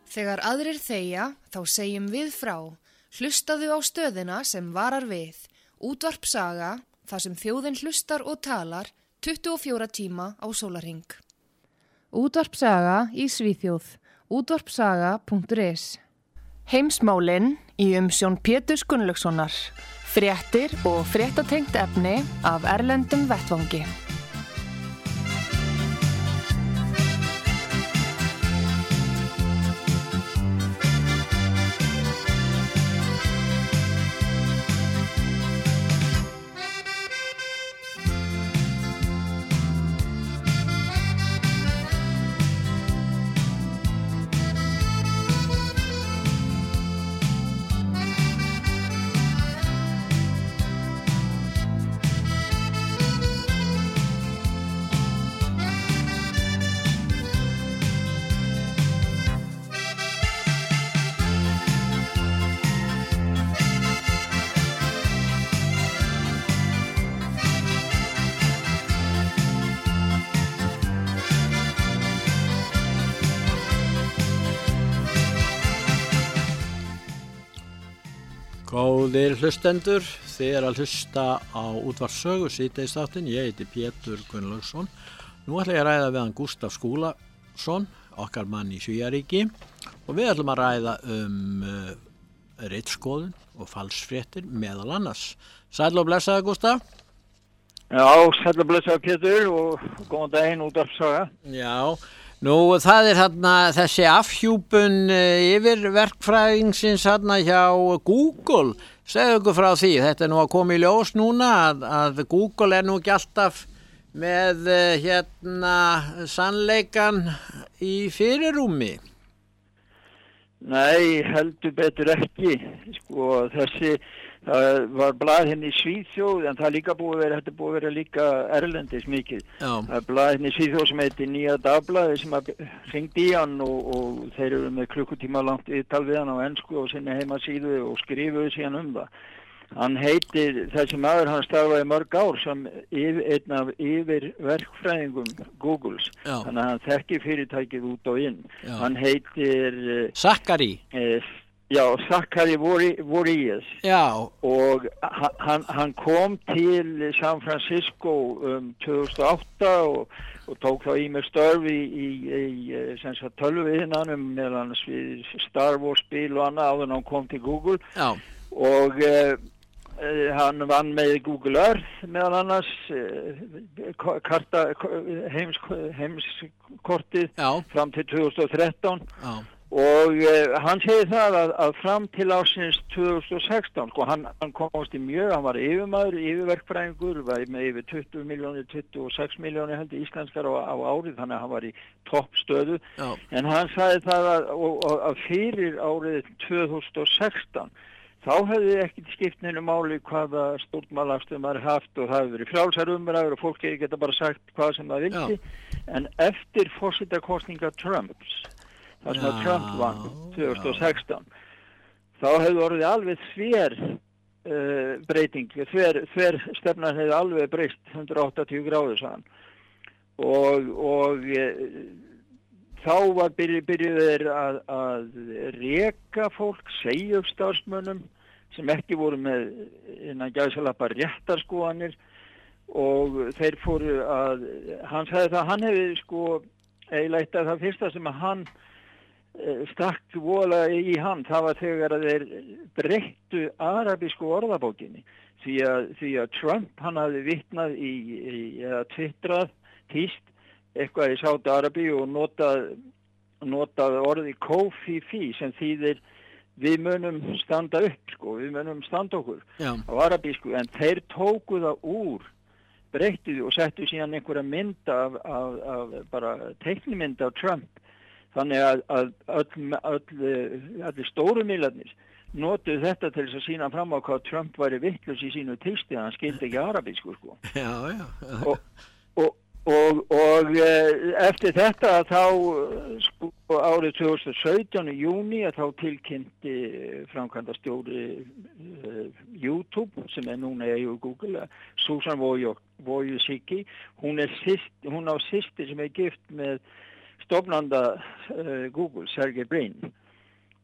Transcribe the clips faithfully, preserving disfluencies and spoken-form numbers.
Þegar aðrir þegja, þá segjum við frá. Hlustaðu á stöðina sem varar við. Útvarp Saga, þar sem þjóðin hlustar og talar, tuttugu og fjóra tíma á sólarhring. Útvarp Saga í Svíþjóð. útvarpsaga punktur is. Heimsmálin í umsjón Péturs Gunnlaugssonar. Fréttir og fréttatengt efni af erlendum vettvangi. Góðir hlustendur, þið er að hlusta á Útvarp Sögu síðdegisþáttinn. Ég heiti Pétur Gunnlaugsson. Nú ætla ég að ræða við hann Gústaf Skúlason, okkar mann í Svíaríki, og við ætlum að ræða um uh, ritskoðun og falsfréttir meðal annars. Sæll og blessaði, Gústaf. Já, sæll og blessaði, Pétur, og góðan daginn, Útvarp Saga. Já. Nú, það er hérna þessi afhjúpun yfir verkfræðingsins hérna hjá Google. Segðu ykkur frá því, þetta er nú að koma í ljós núna að, að Google er nú ekki alltaf með hérna sannleikan í fyrirrúmi. Nei, heldur betur ekki. Sko, þessi, það var blað hérna í Svíþjóð, en það er líka búið að vera, þetta er búið að vera líka erlendis mikið. Já. Það er blað hérna í Svíþjóð sem heitir Nýja Dagblaðið sem að hringdi í hann og, og þeir eru með klukkutíma langt viðtal við hann á ensku og sinni heimasíðu og skrifuðu síðan um það. Hann heitir, þessi maður, hann starfaði mörg ár sem yfir, einn af yfir verkfræðingum Googles. Já. Þannig að hann þekki fyrirtækið út og inn. Já. Hann heitir Zachary. Eh, Já, Zachary Voriyes. Já. Og hann, hann kom til San Francisco um tvö þúsund og átta og, og tók þá í með störf í, í, í sem sagt tölvuiðnaðinum meðal annars við Star Wars spil og annað áður en hann kom til Google. Já. Og eh, hann vann með Google Earth meðal annars eh, karta, heims, heimskortið Já. fram til tvö þúsund og þrettán. Já. Og uh, hann segir það að, að fram til ásins tvö þúsund og sextán, sko, hann, hann komst í mjög, hann var yfirmaður, yfirverkfræðingur, var með yfir tuttugu milljónir, tuttugu og sex milljónir heldur íslenskar á, á árið, þannig að hann var í toppstöðu. Já. En hann sagði það að, og, og, að fyrir árið tvö þúsund og sextán, þá hefði ekkert skipt neinu máli hvaða stjórnmálaafstöðu maður haft og það hefði verið frjálsar umræður og fólk hefði geta bara sagt hvað sem það vildi. Já. En eftir forsetakosninga Trumps, það sem að Trump vann tvö þúsund og sextán, þá hefði orðið alveg þver uh, breyting, þver, þver stefnan hefði alveg breyst hundrað og áttatíu gráður sann. Og, og uh, þá var byrju, byrjuð að, að reka fólk, segja upp starfsmönnum sem ekki voru með innan gæsalappa réttarskoðanir og þeir fóru að, hann sagði það, hann hefði sko eiginlega eitt af það fyrsta sem að hann stakk voðalega í hann, það var þegar að þeir breyttu arabísku orðabókinni því að, því að Trump hann hafði vitnað í, í eða twittrað, tíst eitthvað í Sádi-Arabí og notað, notað orði kofifi sem þýðir við munum standa upp, sko, við munum standa okkur. Já. Á arabísku, en þeir tóku það úr, breyttu því og settu síðan einhverja mynd af, af, af bara teiknimynd af Trump. Þannig að, að öll, öll, allir stóru miðlarnir notuðu þetta til þess að sína fram á hvað Trump væri vitlaus í sínu tilsti, hann skildi ekki arabísku, sko. Já, já. Og, og, og, og eftir þetta þá, sko, árið tvö þúsund og sautján í júní, að þá tilkynnti framkvæmdastjóri uh, YouTube, sem er núna í Google, Susan Wojcicki, hún er syst, hún á systir sem er gift með stofnanda uh, Google, Sergey Brin.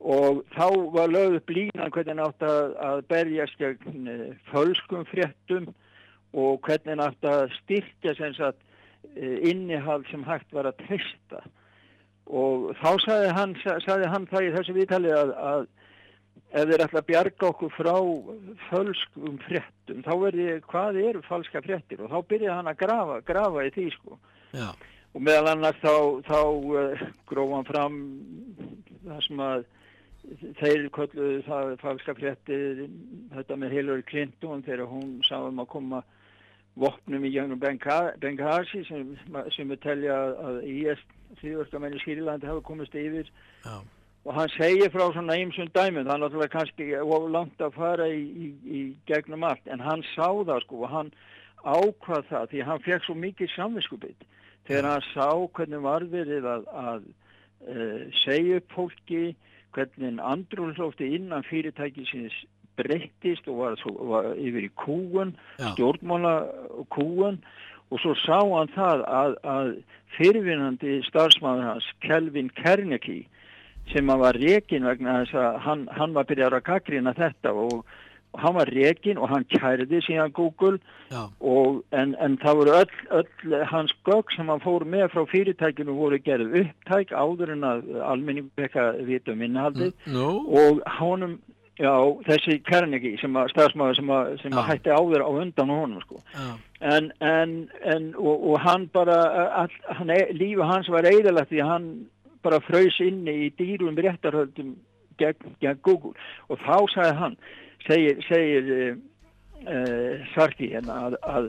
og þá var lögð upp línan hvernig átt að, að berjast gegn fölskum fréttum og hvernig átt að styrkja sem sagt innihald sem hægt var að treysta. Og þá sagði hann, sagði hann það í þessu viðtali að, að ef þeir ætla að bjarga okkur frá fölskum fréttum, þá verði hvað eru falska fréttir og þá byrjaði hann að grafa, grafa í því sko. Já. Og meðal annars þá, þá uh, gróf hann fram það sem að þeir kölluðu það falska fréttir, þetta með Hillary Clinton þegar hún sá um að koma vopnum í gegnum Benghazi sem, sem við telja að í S þrjóðverkamenn í Sýrlandi hafa komist yfir. Já. Og hann segir frá svona ýmsum dæmum, það er náttúrulega kannski of langt að fara í, í, í gegnum allt, en hann sá það sko og hann ákvað það því hann fekk svo mikið samviskubit þegar hann sá hvernig var verið að, að uh, segja upp fólki, hvernig andrúmslofti innan fyrirtækisins breyttist og var, svo, var yfir í kúgun, stjórnmála kúgun og svo sá hann það að, að fyrirvinnandi starfsmaður hans, Kelvin Carnegie, sem hann var rekinn vegna þess að hann, hann var byrjar að gagnrýna þetta og, og hann var rekinn og hann kærði síðan Google og, en, en það voru öll, öll hans gögn sem hann fór með frá fyrirtækinu voru gerð upptæk áður en að almenning bekka vita um innihaldið no. og honum, já, þessi Carnegie sem að starfsmaður sem að, sem að hætti áður á undan honum sko. En, en, en og, og hann bara, all, hann, lífi hans var eyðilegt því hann bara fröys inni í dýrum réttarhöldum gegn, gegn Google og þá sagði hann, segir, segir uh, uh, Sarki hérna að, að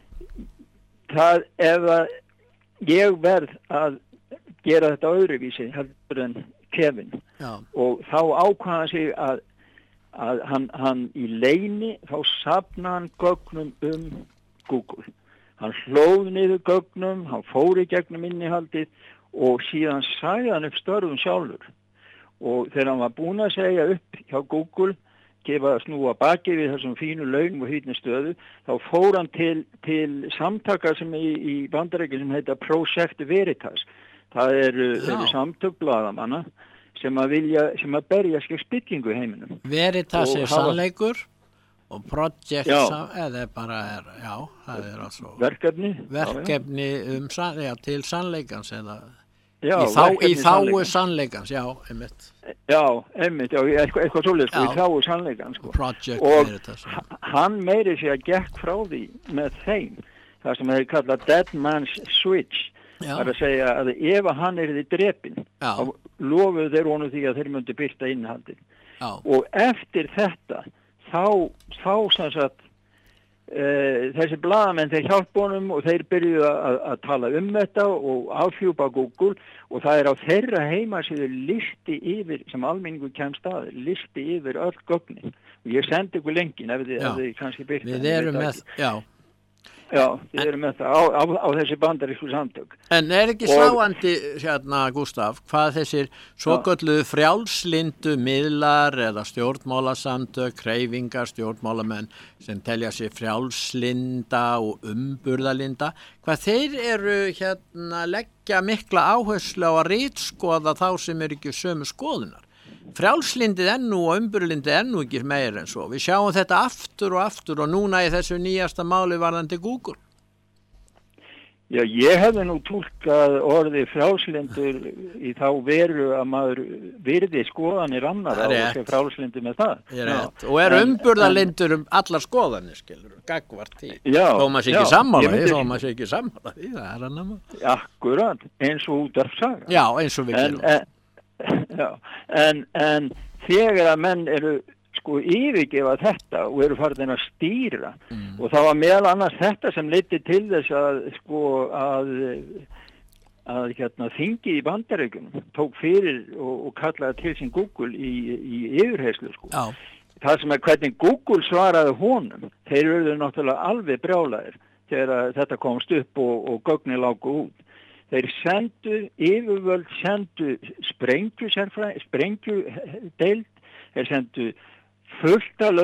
það ef að ég verð að gera þetta öðruvísi heldur en Kevin Já. Og þá ákvaða sig að, að hann, hann í leyni þá safna hann gögnum um Google. Hann hlóð niður gögnum, hann fór í gegnum innihaldið og síðan sagði hann upp störfum sjálfur og þegar hann var búinn að segja upp hjá Google, gefa snúa baki við þessum fínu launum og hýtni stöðu, þá fór hann til, til samtaka sem í, í Bandaríkjunum sem heita Project Veritas. Það eru, eru samtök blaðamanna sem að vilja, sem að berja skil spillingu í heiminum. Veritas og er hafa... sannleikur og Project sam, eða bara er, já, það er altså verkefni, verkefni já, já. Um, já, til sannleikans eða Já, í, þá, í þáu sannleikans, já, einmitt. Já, einmitt, já, eitthvað, eitthvað svolítið, sko, í þáu sannleikans, sko. Project og Veritas. Hann meiri sig að gekk frá því með þeim, það sem þeir kalla Dead Man's Switch, það er að segja að ef hann er því drepinn, þá lofuðu þeir honum því að þeir myndi byrta innihaldið. Og eftir þetta, þá, þá sem sagt, Uh, þessi blaðamenn þeir hjálpa honum og þeir byrjuðu að, að tala um þetta og afhjúpa Google og það er á þeirra heimasíðu listi yfir sem almenningur kemst að listi yfir öll gögnin og ég sendi ykkur lenkin ef þið, ef þið kannski byrta við erum með, já já, þið erum með það á, á, á þessi bandarísku samtök en er ekki sláandi hérna Gústaf hvað þessir svokölluðu frjálslindu miðlar eða stjórnmálasamtök hreyfingar, stjórnmálamenn sem telja sig frjálslinda og umburðalinda hvað þeir eru hérna leggja mikla áherslu á að ritskoða þá sem eru ekki sömu skoðunar frjálslindið ennú og umburðalindið ennú ekki meir en svo. Við sjáum þetta aftur og aftur og núna í þessu nýjasta máli varðandi Google. Já, ég hefði nú túlkað orðið frjálslindur í þá veru að maður virði skoðanir annara og sé frjálslindur með það. Og er umburðalindur um allar skoðanir, skilur, gagvart því. Já, þó maður sé ekki sammála því, þó maður sé ekki sammála því, það er hann að maður. Akkurat, eins og út af saga. Já, eins og við gerum. Já, en, en þegar að menn eru sko yfirgefa þetta og eru farin að stýra mm. og það var meðal annars þetta sem leiddi til þess að sko að að hérna þingi í Bandaríkjunum tók fyrir og, og kallaði til sín Google í, í yfirheyslu sko. Já. Það sem er hvernig Google svaraði honum, þeir eru náttúrulega alveg brjálæðir þegar þetta komst upp og, og gögnin lágu út. Þeir sendu, yfirvöld sendu sprengju, sprengju deild, þeir sendu fullt af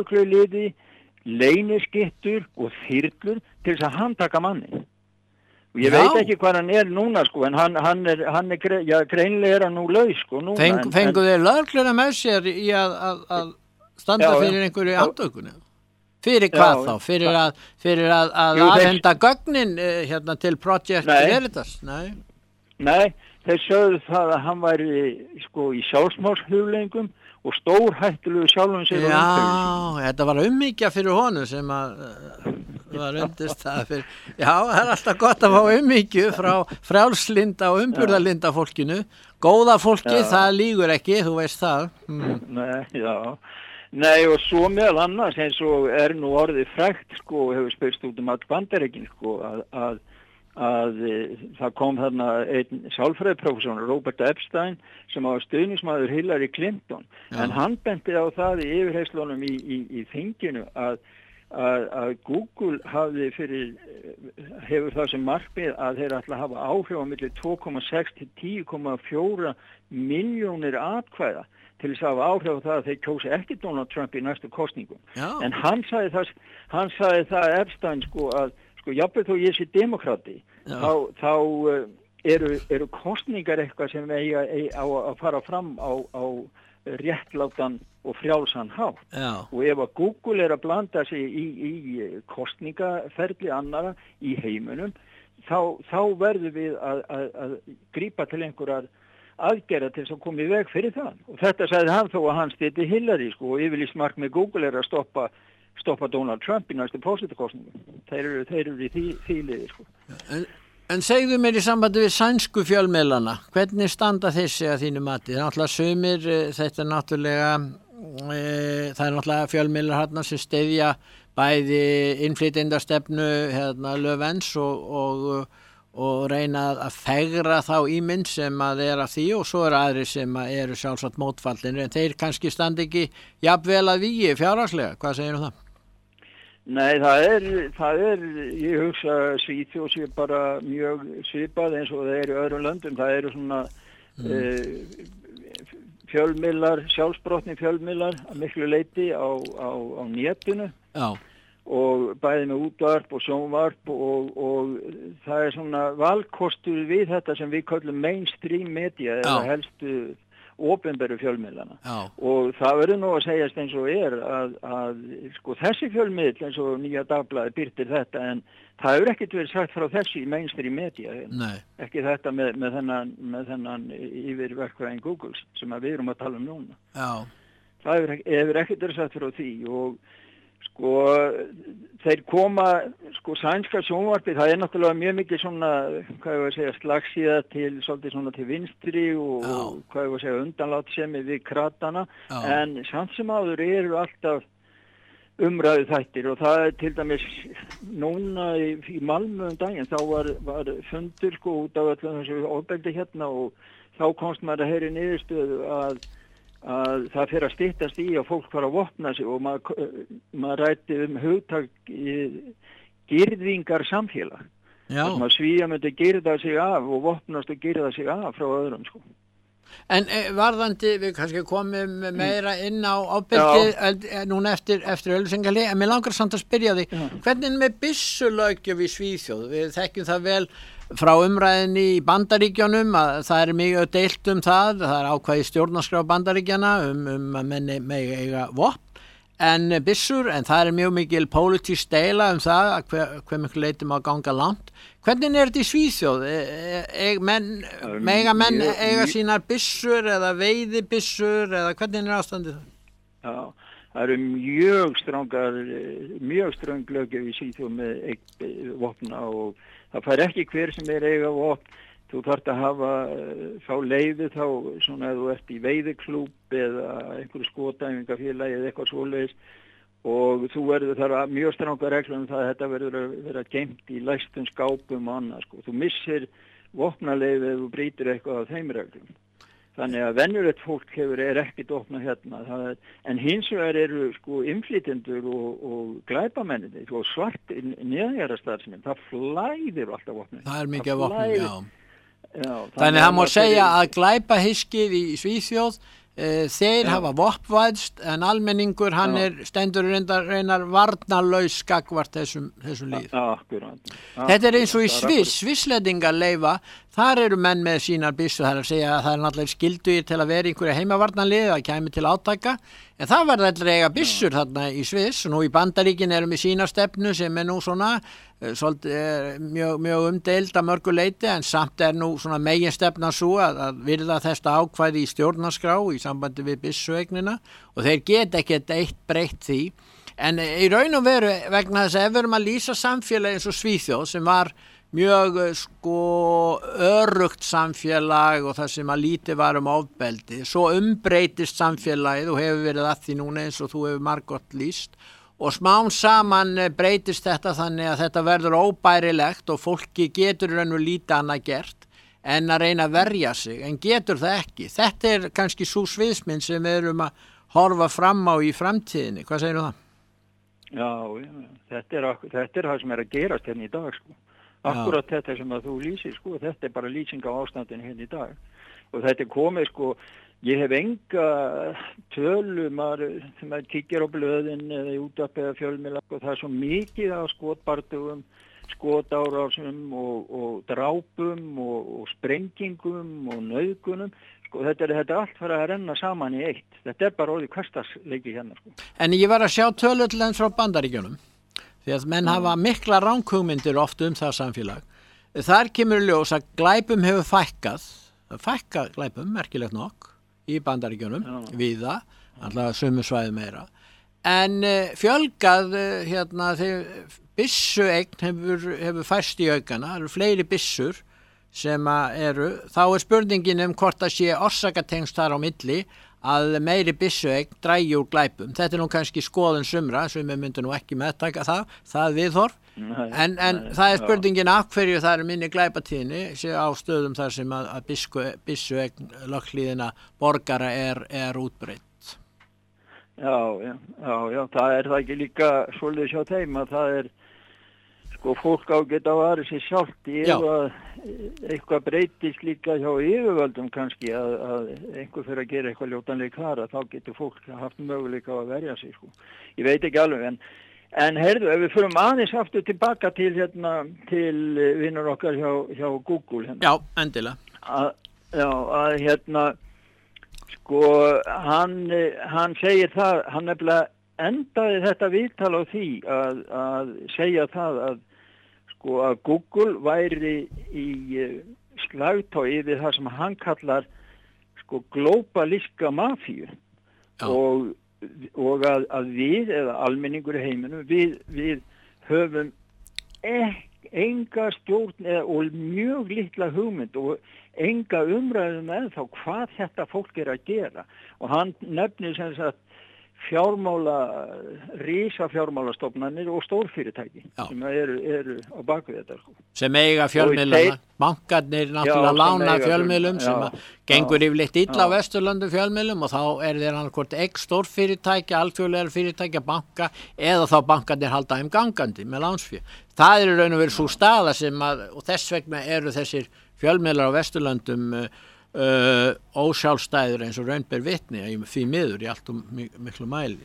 lögregluliði, leyniskittur og þyrlur til þess að handtaka manni. Og ég Já. veit ekki hvað hann er núna, sko, en hann, hann er, hann er, gre- já, greinlega er hann nú laus, sko, núna. Feng, en- fengu þeir lögregluna með sér í að, að, að standa Já, já. fyrir einhverju Já. andökunni? Fyrir hvað Já, þá? Fyrir að, fyrir að, að Jú, þeir- aðhenda gögnin eh, hérna til Project Nei. Veritas? Nei. Nei, þeir sögðu það að hann væri, sko, í sjálfsmálshugleggingum og stór hættulegu sjálfum sér og umhverfis. Já, þetta var ummyggja fyrir honum sem að uh, var undist það fyrir. Já, það er alltaf gott að fá ummyggju frá frjálslinda og umburðarlinda fólkinu. Góða fólki, Já. það lýgur ekki, þú veist það. Mm. Nei, já. Nei, og svo meðal annars eins og er nú orðið frægt, sko, og hefur spyrst út um all Bandaríkin, sko, að, að, að e, það kom þarna einn sálfræðiprófessor, Robert Epstein, sem var stuðningsmaður Hillary Clinton, Já. en hann benti á það í yfirheyslunum í, í, í þinginu að, að, að Google hafði fyrir, hefur það sem markmið að þeir ætla að hafa áhrif á milli tvö komma sex til tíu komma fjórar milljónir atkvæða til þess að hafa áhrif á það að þeir kjósi ekki Donald Trump í næstu kosningum. Já. En hann sagði það, hann sagði það Epstein, sko, að sko, jafnveg þó ég sé demokrati, Já. þá, þá uh, eru, eru kosningar eitthvað sem eiga, eiga á að fara fram á, á réttlátan og frjálsan hátt. Já. Og ef að Google er að blanda sig í, í kostningaferli annara í heiminum, þá, þá verður við að, að, að grípa til einhverjar aðgerða til þess að koma í veg fyrir það. Og þetta sagði hann þó að hann stýtti Hillary, sko, og yfirlýst markmið Google er að stoppa, stoppa Donald Trump í næstu forsetakosningum. Þeir eru, þeir eru í því, því liði, sko. En, en segðu mér í sambandi við sænsku fjölmiðlana, hvernig standa þessi að þínu mati? Það er náttúrulega sumir, þetta er náttúrulega, e, það er náttúrulega fjölmiðlar hérna sem steyðja bæði innflytjendastefnu hérna, Löfvens og, og og reyna að fegra þá ímynd sem að er af því og svo eru aðri sem að eru sjálfsagt mótfallinir en þeir kannski standi ekki jafnvel að vígi fjárhagslega. Hvað segir um það? Nei, það er, það er, ég hugsa Svíþjóð sé bara mjög svipað eins og það er í öðrum löndum. Það eru svona mm. uh, fjölmiðlar, sjálfsbrotni fjölmiðlar að miklu leyti á, á, á netinu. Já. Og bæði með útvarp og sjónvarp og, og það er svona valkostur við þetta sem við kallum mainstream media eða helstu opinberu fjölmiðlana. Já. Og það verður nú að segjast eins og er að, að sko, þessi fjölmiðl eins og Nýja Dagblaðið birtir þetta en það hefur ekkert verið sagt frá þessi mainstream media. Nei. Ekki þetta með, með þennan, með þennan yfirverkfræðing Google sem við erum að tala um núna. Já. Það hefur, hefur ekkert verið sagt frá því og sko, þeir koma, sko, sænska sjónvarpið, það er náttúrulega mjög mikið svona, hvað ég var að segja, slagsíða til, svolítið svona til vinstri og, og hvað ég var að segja, undanlátsemi við kratana, Já. En samt sem áður eru alltaf umræðu þættir og það er til dæmis núna í, í Malmö um daginn, þá var, var fundur, sko, út af öllu þessu ofbeldi hérna og þá komst maður að heyri niðurstöðu að að það fyrir að styttast í að fólk fara að vopna sig og maður, maður rætti um hugtak girðingar samfélag. Þannig að Svíja myndi girða sig af og vopnast og girða sig af frá öðrum, sko. En varðandi, við kannski komum meira inn á ábyrgið núna eftir, eftir öllusengali, en mér langar samt að spyrja því, Já. Hvernig með byssulöggjöf í Svíþjóð? Við þekkjum það vel frá umræðinni í Bandaríkjunum að það er mjög deilt um það, það er ákvæði stjórnarskrá Bandaríkjana um, um að menni megi eiga vopn, en byssur, en það er mjög mikil pólitísk deila um það að hver, hver miklu leyti má ganga langt. Hvernig er þetta í Svíþjóð? E, e, menn, mega menn mjög, eiga sínar byssur eða veiði byssur eða hvernig er ástandið það? Já, það eru mjög strangar, mjög ströng löggjöf í Svíþjóð með vopna og það fær ekki hver sem er eiga vopn. Þú þarft að hafa þá leiði þá svona að þú ert í veiðiklúb eða einhverju skotæfingafélagi eða eitthvað svoleiðis og þú verður þar að mjög strangar reglum um það að þetta verður að vera geymt í læstum skápum og annað sko. Þú missir vopnaleiði ef þú brýtir eitthvað af þeim reglum. Þannig að venjulegt fólk hefur er ekkert opnað hérna. Það er, en hins vegar eru sko innflytjendur og, og glæpamennir og svart neðjarastarfsmenn. Það flæðir alltaf vopnum. Það er mikið vopnum, já. Já, þannig að það má segja að glæpahyskið í Svíþjóð þeir ja. hafa vopnvæðst en almenningur hann ja. er stendur reyndar, reynar varnarlaus skakvart þessum, þessum líð. Ja, akkurat. Þetta er eins og í Sviss, Svissledingar leyfa, þar eru menn með sínar byssu, það er að segja að það er náttúrulega skilduði til að vera einhverja heimavarnarlið, það kæmi til átaka, en það var allir eiga byssur ja. þarna í Sviss og nú í Bandaríkin erum við sína stefnu sem er nú svona svolítið, er mjög, mjög umdeild að mörgu leyti en samt er nú svona megin stefna svo að, að virða þetta ákvæði í stjórnarskrá í sambandi við byssueignina og þeir geta ekkert eitt breytt því en í raun og veru vegna þess að ef við erum að lýsa samfélagi eins og Svíþjóð sem var mjög sko örugt samfélag og það sem að lítið var um ofbeldi svo umbreytist samfélagið og hefur verið að því núna eins og þú hefur margótt lýst og smám saman breytist þetta þannig að þetta verður óbærilegt og fólki getur raun og lítið annað gert en að reyna að verja sig, en getur það ekki. Þetta er kannski svo sviðsmynd sem við erum að horfa fram á í framtíðinni. Hvað segir þú það? Já, já þetta, er, þetta er það sem er að gerast hérna í dag, sko. Akkurat já. Þetta sem að þú lýsir, sko, þetta er bara lýsing á ástandinu hérna í dag. Og þetta er komið, sko, ég hef enga tölu, maður, þegar maður kíkir á blöðin eða í útvarpi eða fjölmiðla og það er svo mikið af skotbardugum, skotárásum og, og drápum og, og sprengingum og nauðgunum. Sko, þetta er þetta er allt fyrir að renna saman í eitt. Þetta er bara orðið hversdagsleiki hérna. Sko. En ég var að sjá tölu til eins frá Bandaríkjunum, því að menn mm. hafa mikla ranghugmyndir oft um það samfélag. Þar kemur ljós að glæpum hefur fækkað, fækkað glæpum, merkilegt nokk, í Bandaríkjunum, ja. víða, alltaf sömu svæði meira. En uh, fjölgað uh, hérna þegar byssueign hefur, hefur fæst í aukana, það eru fleiri byssur sem eru, þá er spurningin um hvort það sé orsakatengst þar á milli að meiri byssueign drægi úr glæpum. Þetta er nú kannski skoðun sumra, sem við myndum nú ekki meðtaka það, það viðhorf, nei, en, en nei, það er spurningin af hverju það er minni glæpatíðni á stöðum þar sem að, að byssueign löghlíðina borgara er, er útbreytt. Já, já, já, já, það er það ekki líka svolítið hjá þeim að það er sko fólk á geta að vara sér sjálft í ef að eitthvað breytist líka hjá yfirvöldum kannski að, að einhver fyrir að gera eitthvað ljótanleik þar að þá getur fólk haft möguleika á að verja sig sko. Ég veit ekki alveg en, en heyrðu, ef við förum aðeins aftur tilbaka til hérna til vinnur okkar hjá, hjá Google hérna. Já, endilega. Að, já, að hérna sko hann, hann segir það, hann nefnilega endaði þetta viðtal á því að, að segja það að sko að Google væri í slagtogi við það sem hann kallar sko glóbalíska mafíu og, og að, að við eða almenningur í heiminum við, við höfum ekki enga stjórn eða, og mjög litla hugmynd og enga umræðum eða þá hvað þetta fólk er að gera og hann nefnir sem sagt fjármála, rísa fjármálastofnanir og stórfyrirtæki já. Sem eru, eru á baku þetta. Sko. Sem eiga fjölmiðlana, bankarnir náttúrulega lána fjölmiðlum já, sem já, gengur yfirleitt illa á Vesturlöndum fjölmiðlum og þá er þeir annarkvort ekki stórfyrirtæki, alþjóðlegar fyrirtæki, banka eða þá bankarnir halda þeim gangandi með lánsfé. Það er raun og verið svo staða sem að, og þess vegna eru þessir fjölmiðlar á Vesturlöndum Uh, ósjálfstæður eins og raun ber vitni því miður í allt um miklu mæli.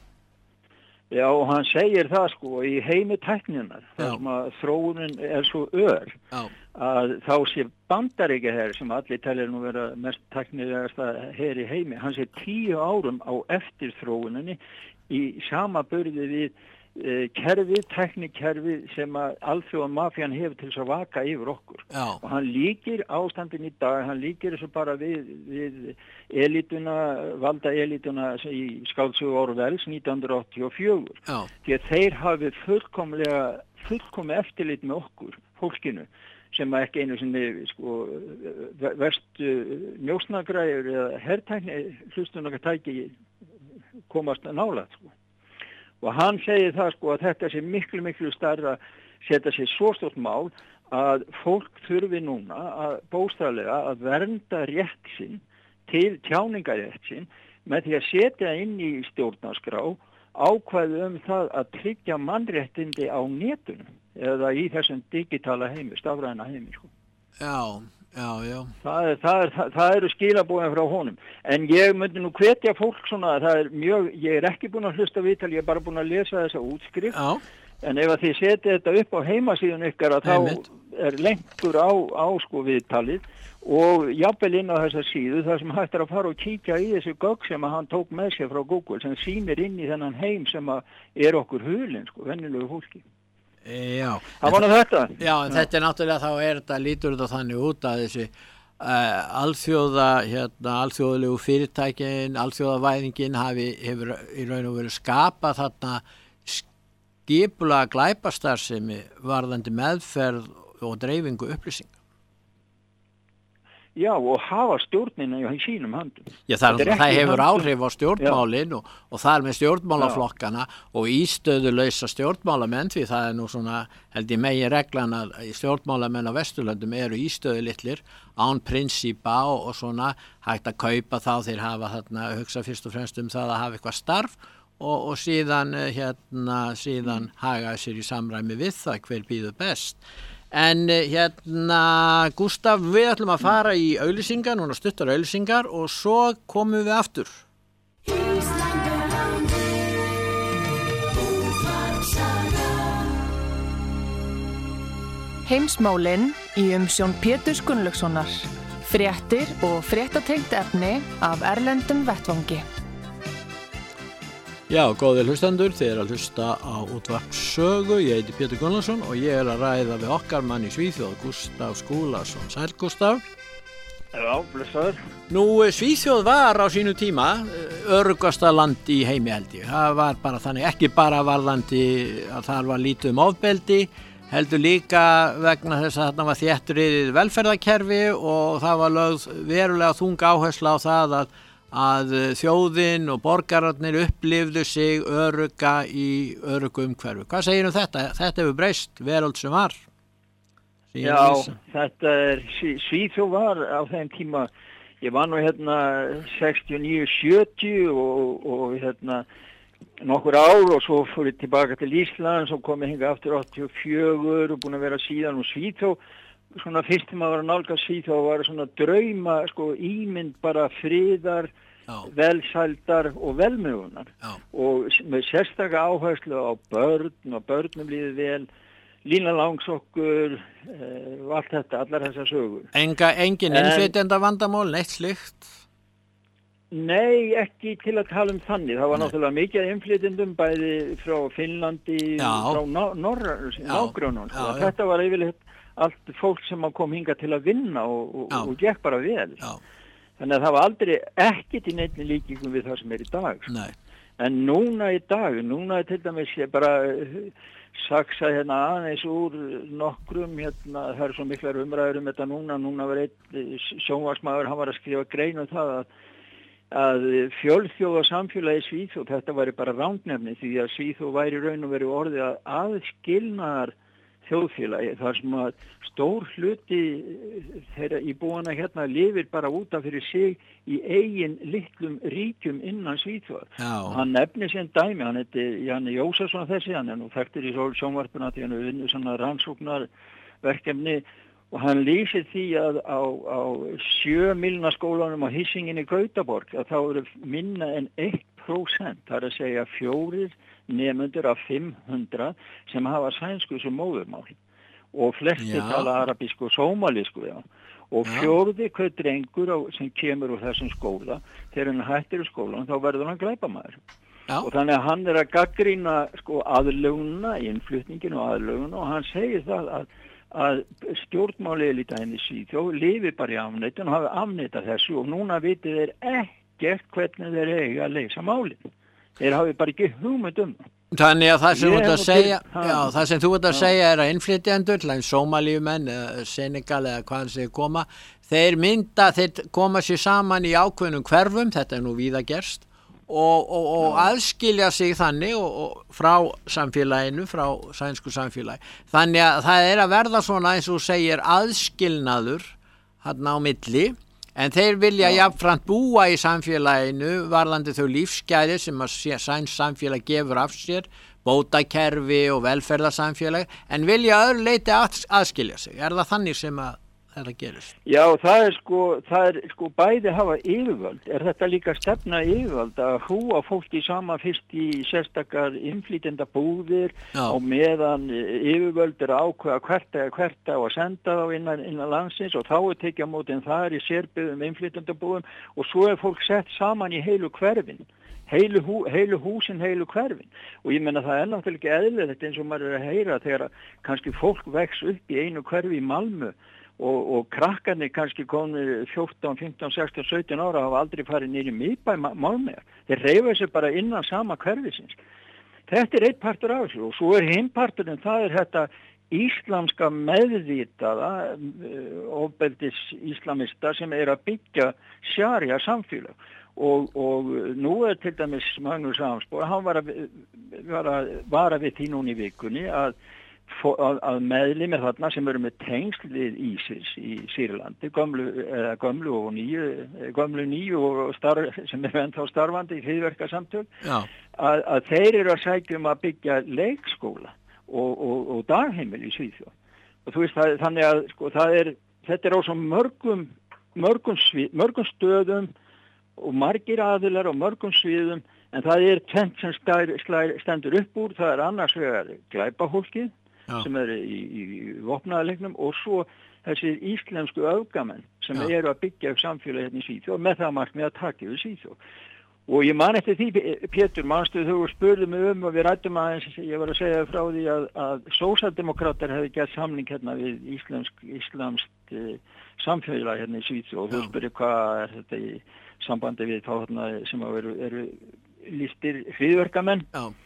Já og hann segir það sko í heimi tækninnar þar sem að þróunin er svo ör Já. Að þá sé Bandaríkja her sem allir tellir nú vera mest tæknilegasta her í heimi hann sé tíu árum á eftir þróuninni í sama burði við kerfi, teknikerfi sem að alþjóða mafían hefur til þess að vaka yfir okkur. Já. Og hann líkir ástandin í dag, hann líkir þessu bara við, við elituna, valda elituna í skáldsögu Orwells nítján hundruð áttatíu og fjögur. Já. Því að þeir hafi fullkomlega, fullkomlega eftirlit með okkur, fólkinu, sem að ekki einu sinni sko, verstu njósnagræður eða herrtækni, hlustunartæki komast nálægt sko. Og hann segir það sko að þetta sé miklu, miklu starra setja sér svo stort mál að fólk þurfi núna að bókstaflega að vernda rétt sinn til tjáningarétt sinn með því að setja inn í stjórnarskrá ákvæði um það að tryggja mannréttindi á netunum eða í þessum digitala heimi, stafræna heimi sko. Já, Já, já. Það, er, það, er, það, það eru skilabóðin frá honum. En ég myndi nú hvetja fólk svona, það er mjög, ég er ekki búin að hlusta viðtal, ég er bara búin að lesa þessa útskrift. Já. En ef að þið setja þetta upp á heimasíðun ykkar að þá Einmitt. er lengur á, á sko viðtalið og jafnvel inn á þessa síðu þar sem hægt er að fara og kíkja í þessi gögn sem að hann tók með sér frá Google sem sýnir inn í þennan heim sem að er okkur hulinn sko, venjulegu fólki. Já. Það var nú þetta. Já, en já. Þetta er náttúrulega þá er þetta, lítur þetta þannig út að þessi uh, alþjóða, hérna, alþjóðlegu fyrirtækin, alþjóðavæðingin hafi, hefur í raun og veru skapað þarna skipulega glæpastarfsemi varðandi meðferð og dreifingu upplýsinga. Já, og hafa stjórnina í sínum handum. Já, það, það hefur handum. Áhrif á stjórnmálin og, og það er með stjórnmálaflokkana Já. Og ístöðulausa stjórnmálamenn, því það er nú svona, held ég megin reglan að stjórnmálamenn á Vesturlöndum eru ístöðulitlir, án prinsípa og, og svona hægt að kaupa þá þeir hafa þarna, hugsa fyrst og fremst um það að hafa eitthvað starf og, og síðan, hérna, síðan haga sér í samræmi við það hver býður best. En hérna, Gústaf, við ætlum að fara í auglýsingar, núna stuttar auglýsingar og svo komum við aftur. Heimsmálin í umsjón Péturs Gunnlaugssonar. Fréttir og fréttatengt efni af erlendum vettvangi. Já, góðir hlustendur, þið er að hlusta á útvarp Sögu, ég heiti Pétur Gunnlaugsson og ég er að ræða við okkar mann í Svíþjóð, Gústaf Skúlason. Sæl, Gústaf. Já, blessaður. Nú, Svíþjóð var á sínu tíma öruggasta land í heimi held ég. Það var bara þannig, ekki bara varðandi að það var lítið um ofbeldi, heldur líka vegna þess að þarna var þéttriðið velferðarkerfi og það var lögð verulega þung áhersla á það að að þjóðin og borgararnir upplifðu sig örugga í öruggu umhverfi. Hvað segir um þetta? Þetta hefur breyst veröld sem var. Já, þetta er, Svíþjóð var á þeim tíma, ég var nú hérna sextíu og níu sjötíu og, og hérna nokkur ár og svo fór ég tilbaka til Íslands og kom ég hingað aftur áttatíu og fjögur og búin að vera síðan og Svíþjóð. Svona fyrst til maður var að nálgast Svíþjóð var svona drauma, sko, ímynd bara friðar, Já. Velsældar og velmegunar. Já. Og með sérstaka áherslu á börn og börnum líður vel, lína langsokkur, eh, og allt þetta, allar þessar sögur. Enga, engin innflytjenda vandamál, neitt slíkt? Nei, ekki til að tala um þannig. Það var Nei. náttúrulega mikið innflytjendum bæði frá Finnlandi, Já. frá nágrunum. Þetta var yfirleitt allt fólk sem kom hingað til að vinna og, og, og gekk bara vel. Já. Þannig að það var aldrei ekkert í neinni líkingum við það sem er í dag. Nei. En núna í dag, núna er til dæmis ég bara saksa hérna aðeins úr nokkrum, hérna, það er svo miklar umræður um þetta núna, núna var einn sjónvarpsmaður, hann var að skrifa grein um það að, að fjölþjóða samfélagi Svíþjóð, þetta væri bara rangnefni því að Svíþjóð væri raun og veri orðið að aðskilnaðar þjóðfélagi, þar sem að stór hluti þeirra íbúana hérna lifir bara út af fyrir sig í eigin litlum ríkjum innan Svíþjóðar. Hann nefnir sem dæmi, hann heiti Janne Jósefsson þessi, hann er nú þekktur í sjónvarpinu því hann er vinnur svona rannsóknarverkefni og hann lýsir því að á, á sjö milna skólanum á Hissingen í Gautaborg að þá eru minna en eitt prósent, það er að segja fjórir nemendur af fimm hundruð sem hafa sænsku sem móðurmál og flestir tala arabísku og sómalísku já. Og fjórði hver drengur á, sem kemur úr þessum skóla þegar hann hættir í skólan þá verður hann glæpamaður og þannig að hann er að gagnrýna sko, aðlögunna, innflutningin og aðlögunna og hann segir það að, að stjórnmáli elítan í Svíþjóð lifi bara í afneitun og hafi afneitað þessu og núna vitið þeir ekkert hvernig þeir eiga að leysa málið. Þeir hafi bara ekki hugmynd um það. Þannig að það sem þú ert að segja, já, það sem þú ert að segja er að innflytjendur, Sómalíumenn, Senegal eða hvaðan sem koma, þeir mynda, þeir koma sér saman í ákveðnum hverfum, þetta er nú víða gerst, og, og, og aðskilja sig þannig og, og frá samfélaginu, frá sænsku samfélagi. Þannig að það er að verða svona eins og segir aðskilnaður hann á milli, en þeir vilja jafnframt búa í samfélaginu varðandi þau lífsgæði sem að sæns samfélag gefur af sér, bótakerfi og velferðarsamfélag, en vilja öðru leyti að, aðskilja sig. Er það þannig sem að þetta gerist? Já, það er sko, það er sko bæði hafa yfirvöld. Er þetta líka stefna yfirvöld að hrúa fólki saman fyrst í sérstakar innflytjenda búðir og meðan yfirvöld er ákveða hvert eða hvert á að senda þá innan, innan landsins og þá er tekið á móti en það er í sérbyggðum innflytjenda búðum og svo er fólk sett saman í heilu hverfin. Heilu, hú, heilu húsin, heilu hverfin og ég menna það er náttúrulega ekki eðlilegt eins og maður er að heyra þegar kannski fólk vex upp í einu hverfi í Malmö og, og krakkarnir kannski komið fjórtán, fimmtán, sextán, sautján ára hafa aldrei farið niður í miðbæ Malmö. Þeir reyfa sig bara innan sama hverfisins. Þetta er eitt partur af þessu og svo er hinn parturinn, það er þetta íslamska meðvitaða ofbeldis íslamista sem er að byggja sjaría samfélag. Og, og nú er til dæmis Magnús Amsborg, hann var að, var að vara við því núna í vikunni að, að, að meðlimir þarna sem eru með tengsl við ISIS í Sýrlandi, gömlu, eða gömlu og nýju, gömlu nýju og starf, sem er ennþá starfandi í hryðjuverkasamtök, að, að þeir eru að sækja um að byggja leikskóla og, og, og dagheimil í Svíþjóð. Og þú veist, það, þannig að sko, það er, þetta er á svo mörgum, mörgum, svið, mörgum stöðum og margir aðilar á mörgum sviðum en það er tvennt sem stær, slær, stendur upp úr, það er annars vegar glæpahólkið sem er í, í vopnaðarleiknum og svo þessir íslensku öfgamenn sem Já. Eru að byggja upp samfélagi hérna í Svíþjóð með það markmið að taka yfir Svíþjóð. Og ég man eftir því, Pétur, manstu þú spurði mig um og við rættum aðeins, ég var að segja frá því að, að sósíaldemókratar hefði gert samning hérna við íslensk, íslamskt eh, samfélagi hérna í Svíþjóð og þú spurði hvað er þetta í sambandi við þá hérna sem eru, eru listir hryðjuverkamenn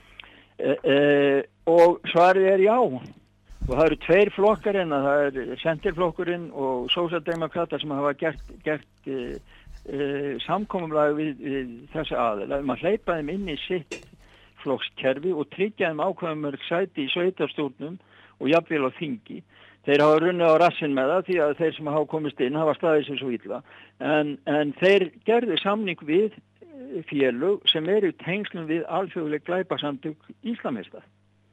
e, e, og svarið er já og það eru tveir flokkar en það er sentirflokkurinn og sósíaldemókratar sem hafa gert, gert e, e, samkomumlag við, við þessi aðila um að hleypa þeim inn í sitt flokkskerfi og tryggja þeim ákveðum sæti í sveitarstjórnum og jafnvel á þingi. Þeir hafa runnið á rassinn með það því að þeir sem hafa komist inn hafa staðið sér svo illa. En, en þeir gerðu samning við félög sem eru tengslum við alþjóðleg glæpasamtök íslamista.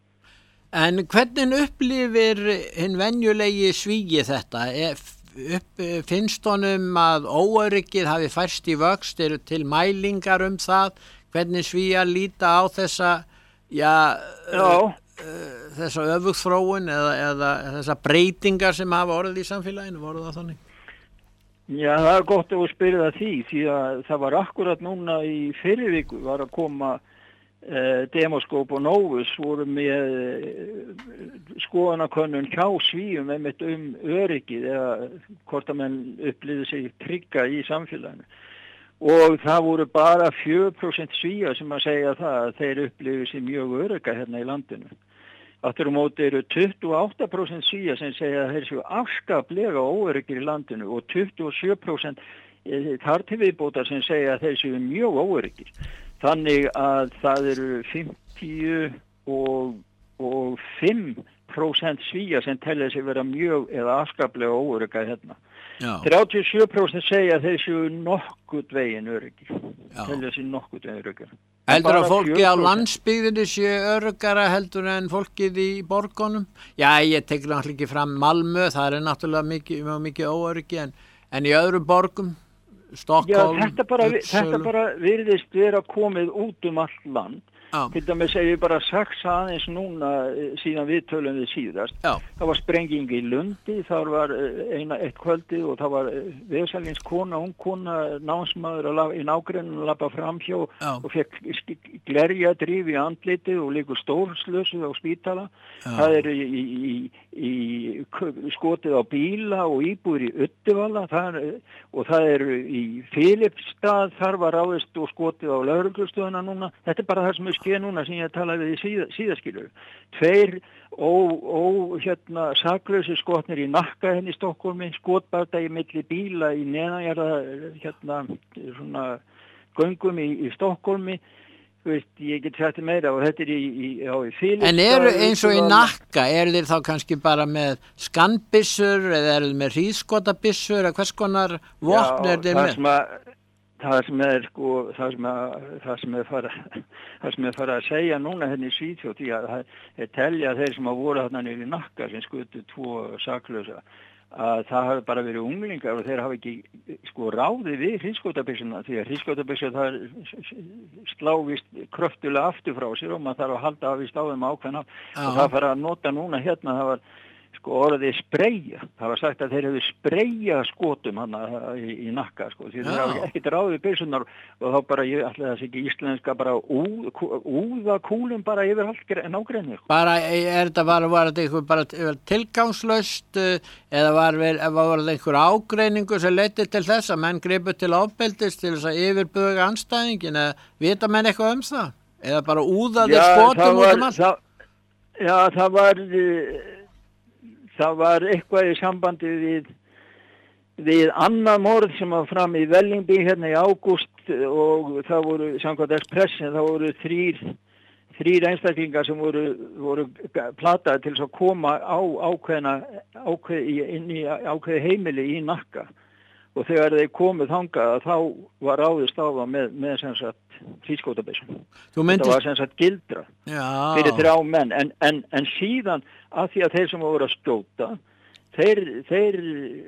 En hvernig upplifir hinn venjulegi Svíi þetta? Upp, finnst honum að óöryggið hafi færst í vöxt? Eru til mælingar um það? Hvernig Svíar líta á þessa, já... Já. þessa öfugþróun eða, eða þessa breytingar sem hafa orðið í samfélaginu, voru það þannig? Já, það er gott að spyrja það því, því að það var akkurat núna í fyrri viku var að koma eh, Demoskop og Novus voru með eh, skoðanakönnun hjá Svíum einmitt um öryggið eða hvort að menn upplýði sig trygga í samfélaginu. Og það voru bara fjögur prósent Svíja sem að segja það að þeir upplifir sig mjög örygga hérna í landinu. Aftur á móti eru tuttugu og átta prósent Svíja sem segja að þeir séu afskaplega óöryggir í landinu og tuttugu og sjö prósent þar til viðbótar sem segja að þeir séu mjög óöryggir. Þannig að það eru fimmtíu og fimm prósent Svíja sem telja sig vera mjög eða afskaplega óörygga hérna. Já. þrjátíu og sjö prósent segja að þeir séu nokkurt veginn öryggir. Telja sig nokkurt veginn öryggir. Heldur að fólki á landsbyggðinni séu öryggara heldur en fólkið í borgunum? Já, ég tek náttúrulega ekki fram Malmö, það er náttúrulega mikið, mikið óöryggi en, en í öðrum borgum, Stockholm... Já, þetta bara, þetta bara virðist vera komið út um allt land. Ah. Til dæmis ef ég bara sagt aðeins núna síðan við tölum við síðast. Já. Það var sprenging í Lundi, þar var eina, eitt kvöldi og það var vesalins kona, ung kona, námsmaður í nágrenninu að labba framhjá og fekk glerja drif í andlitið og líkur stórslösuð á spítala. Já. Það er í, í, í, í skotið á bíla og íbúður í Uddevalla það er, og það er í Filipstað, þar var ráðist og skotið á lögreglustöðuna núna. Þetta er bara það sem er skeið núna sem ég talaði við síða, síðaskilur. Tveir ó, ó, hérna, saklausi skotnir í Nakka henni í Stokkólmi, skotbarda í milli bíla í neðanjarða, hérna, svona göngum í, í Stokkólmi. Veist, ég get sagt meira og þetta er í, í, í Filipstað. En eru eins og í Nakka, eru þeir þá kannski bara með skannbyssur eða eru þeir með hríðskotabyssur eða hvers konar vopn er þeir með? Að, það sem er sko, það sem að, það sem er fara, það sem er fara að segja núna henni í Svíþjóð því að það er telja þeir sem að voru þarna niður í Nakka sem skutu tvo saklausa að það hafi bara verið unglingar og þeir hafi ekki sko ráði við hríðskotabyssuna því að hríðskotabyssu það sláfist kröftulega aftur frá sér og maður þarf að halda af í stáðum ákveðna og það fara að nota núna hérna það var sko orðið spreyja. Það var sagt að þeir hefðu spreyja skotum hana í, í nakka sko því þeir hafi ekkert ráði við byssunar og þá bara ég ætla þess ekki íslenska bara úð, úða kúlum bara yfir allt nágrenni sko. Bara er þetta var, var þetta eitthvað bara tilgangslaust eða var, vel, var þetta einhver ágreiningu sem leiddi til þess að menn gripu til ofbeldis til þess að yfirbuga andstæðingin eða vita menn eitthvað um það? Eða bara úðaði skotum út um allt? Það, já, það var það var eitthvað í sambandi við við annað morð sem var fram í Vällingby hérna í ágúst og það voru samkvæmt Expressin það voru þrýr þrýr einstaklingar sem voru, voru plataði til þess að koma á ákveðna ákveð, inn í ákveði heimili í Nakka og þegar þeir komu þangað þá var ráðist á það með, með sem sagt hríðskotabyssum. Myndist... Þetta var sem sagt gildra Já. Fyrir þrjá menn en, en, en síðan að því að þeir sem voru að skjóta þeir, þeir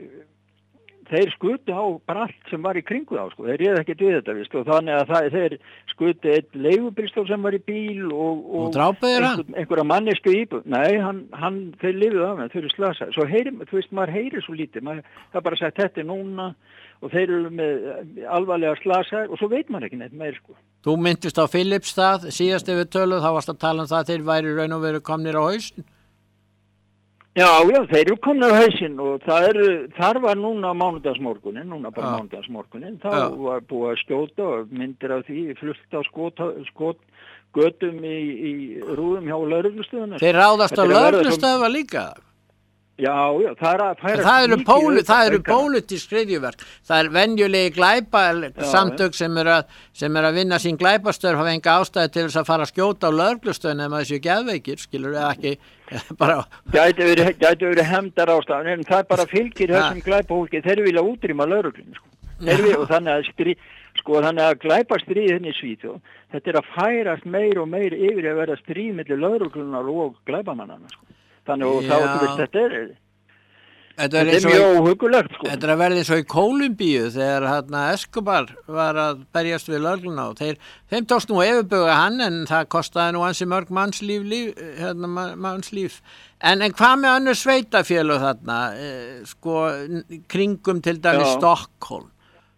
þeir skutu á bara allt sem var í kringu þá sko, þeir réðu ekkert við þetta vist og þannig að það, þeir skutu eitt leigubílstjór sem var í bíl og, og, og drápuðir hann? Einhver, einhverja mannesku íbúð, nei, hann, hann þeir lifuðu af hann, þeir eru slasaði, svo heyri, þú veist, maður heyri svo lítið, maður, það er bara sagt þetta er núna og þeir eru með alvarlega slasaði og svo veit maður ekki neitt meir sko. Þú myndist á Filipstað, síðast ef við töluð, þá varst að tala um það að þeir væri raun og veru komnir á hausinn. Já, já, þeir eru komnir á hausinn og það eru, þar var núna mánudagsmorgunin, núna bara ja. mánudagsmorgunin, þá ja. var búið að skjóta og myndir af því, flutt á skot, skot götum í, í rúðum hjá lögreglustöðunar. Þeir ráðast á lögreglustöðva líka? Já, já, það er að færa... Það eru, pólu, það eru pólitísk hryðjuverk. Það er venjulegi glæpa samtök sem er, að, sem er að vinna sín glæpastörf hafa enga ástæði til þess að fara að skjóta á lögreglustöðun ef maður séu geðveikir, skilur við ekki bara... Gæti verið, gæti verið hefndar ástæðan, en það bara fylgir þessum glæpahólki, þeir vilja útrýma lögreglunni, sko. Þeir vilja, og þannig að, strí, sko, þannig að glæpastríðinni í Svíþjóð, þetta er að færast meir og meir yfir að vera stríð milli lögreglunar og glæpamannana, sko. Þannig og þá þú veist þetta er þetta er, þetta er mjög óhugulegt sko. Þetta er að verða eins og í Kólumbíu þegar hérna Escobar var að berjast við lögregluna og þeir, þeim tókst nú að yfirbuga hann en það kostaði nú ansi mörg mannslíf líf, hérna, mannslíf en, en hvað með önnur sveitafélög þarna eh, sko kringum til dæmis Stockholm?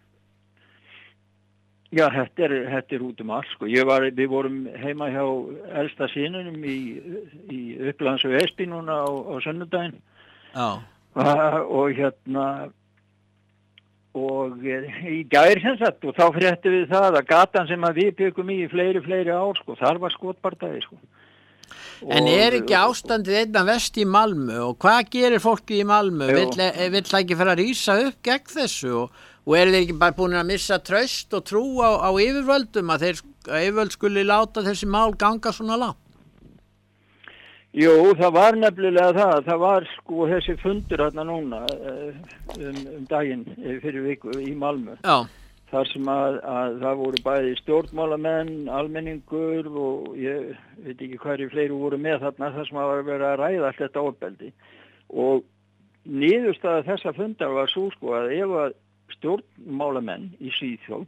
Já, þetta er, þetta er út um allt, sko. Ég var, við vorum heima hjá elsta synunum í, í Upplands og Esby núna á, á sunnudaginn. Já. Og hérna, og í gær sem sagt, og þá fréttum við það að gatan sem að við byggum í fleiri, fleiri ár, sko, þar var skotbardaði, sko. En er ekki ástandið einna vest í Malmö og hvað gerir fólki í Malmö? Vill, vill það ekki fara að rísa upp gegn þessu og Og eru þeir ekki bara búin að missa traust og trú á, á yfirvöldum að þeir að yfirvöld skuli láta þessi mál ganga svona langt? Jú, það var nefnilega það. Það var sko þessi fundur hérna núna um, um daginn fyrir viku í Malmö. Já. Þar sem að, að það voru bæði stjórnmálamenn, almenningur og ég veit ekki hverju fleiri voru með þarna þar sem að var verið að ræða allt þetta ofbeldi. Og niðurstaða þessa fundar var svo sko að ef að stjórnmálamenn í Svíþjóð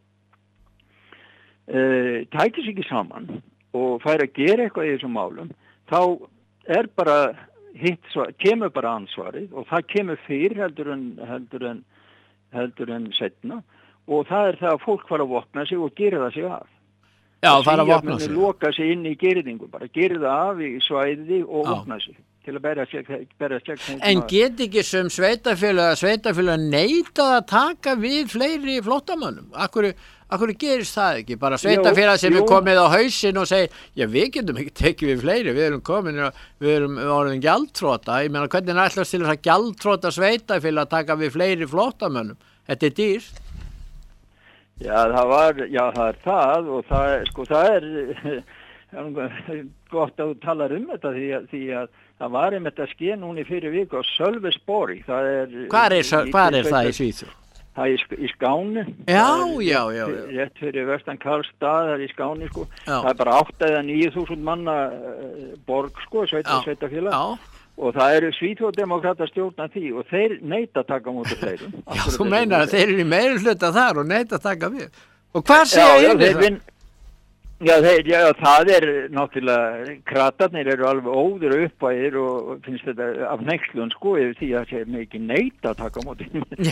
uh, tækis ekki saman og færi að gera eitthvað í þessum málum þá er bara hitt, kemur bara ansvarið og það kemur fyrr heldur en heldur en, heldur en setna og það er það að fólk fara að vopna sig og gera það sig af. Já, fara að vopna sig. Loka sig inn í gerðingu, bara gera það af í svæði og vopna sig. Til að berja segn. En get ekki sem sveitafélag að sveitafélag neitað að taka við fleiri flóttamönnum? Akkur, akkur gerist það ekki? Bara sveitafélag sem jú, jú. er komið á hausinn og segir, já við getum ekki tekið við fleiri, við erum komin, við erum orðin gjaldþrota. Ég meina hvernig er ætlast til þess að gjaldþrota sveitafélag að taka við fleiri flóttamönnum? Þetta er dýrt. Já það var, já það er það og það, sko það er gott að þú talar um þetta því að, því að það var einmitt að ske núna í fyrir viku á Sölvesborg. Það er... Hvar er, hvar er það í Svíþjóð? Það er í, í Skáni. Já, já, já, já. Rétt fyrir vestan Karlstad, það er í Skáni, sko. Já. Það er bara átta eða níu þúsund manna uh, borg, sko, sveita, sveitafélag. Já. og það eru Svíþjóðdemókratar stjórna því og þeir neita að taka á móti fleirum. Já, þú meinar að þeir eru í meirihluta þar og neita að taka við. Og hvað segja yfir það? Vin, já, þeir, já, það er náttúrulega, kratarnir eru alveg óður uppæðir og finnst þetta af neykslun sko yfir því að það er mikið neita að taka á móti.